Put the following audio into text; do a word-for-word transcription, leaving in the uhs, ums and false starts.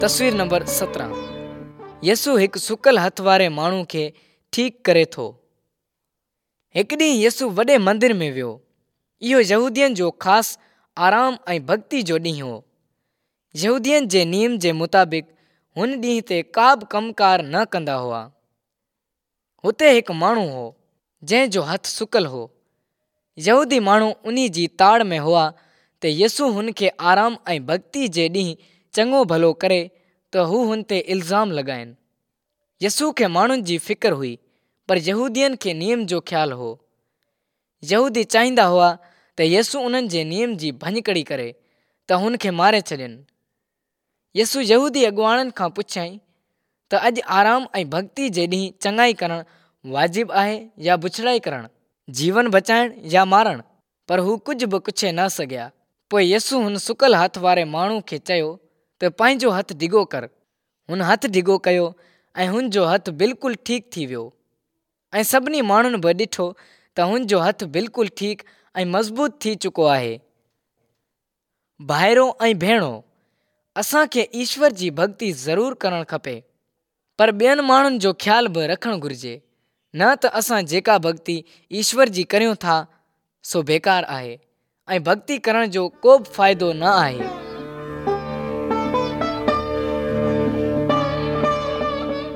तस्वीर नंबर सत्रहं। यसु हिकु सुकल हथ वारे माण्हू खे ठीकु करे थो। हिकु ॾींहुं यसु वॾे मंदिर में वियो। इहो यहूदियनि जो ख़ासि आराम ऐं भक्ति जो ॾींहुं हो। यहूदियनि जे नियम जे मुताबिक़ हुन ॾींहं ते का बि कमकार न कंदा हुआ। हुते हिकु माण्हू हो जंहिंजो हथु सुकल हो। यहूदी माण्हू उन्ही जी ताड़ में हुआ त यसु हुन खे आराम ऐं भक्ति जे ॾींहुं चङो भलो करे त हू हुन ते इल्ज़ाम लॻाइनि। यसु खे माण्हुनि जी फ़िकर हुई, पर यहूदियनि खे नियम जो ख़्यालु हो। यहूदी चाहींदा हुआ त यसु उन्हनि जे नियम जी भञकड़ी करे त हुन खे मारे छॾनि। यसु यहूदी अॻुवाणनि खां पुछियईं त अॼु आराम ऐं भक्ति जे ॾींहुं चङाई करणु वाजिबु आहे या बुछड़ाई करणु, जीवन बचाइणु या मारणु, पर हू कुझु बि पुछे न सघिया। पोइ यसु हुन सुकल हथ वारे माण्हू खे चयो त पंहिंजो हथु डिघो कर। हुन हथु डिघो कयो ऐं हुन जो हथु बिल्कुलु ठीकु थी वियो। ऐं सभिनी माण्हुनि बि ॾिठो त हुन जो हथु बिल्कुलु ठीकु ऐं मज़बूत थी चुको आहे। भाइरो ऐं भेणो, असांखे ईश्वर जी भक्ति ज़रूरु करणु खपे, पर ॿियनि माण्हुनि जो ख़्यालु बि रखणु घुरिजे। न त असां जेका भक्ति ईश्वर जी करियूं था सो बेकार आहे ऐं भक्ति करण जो को बि फ़ाइदो न आहे।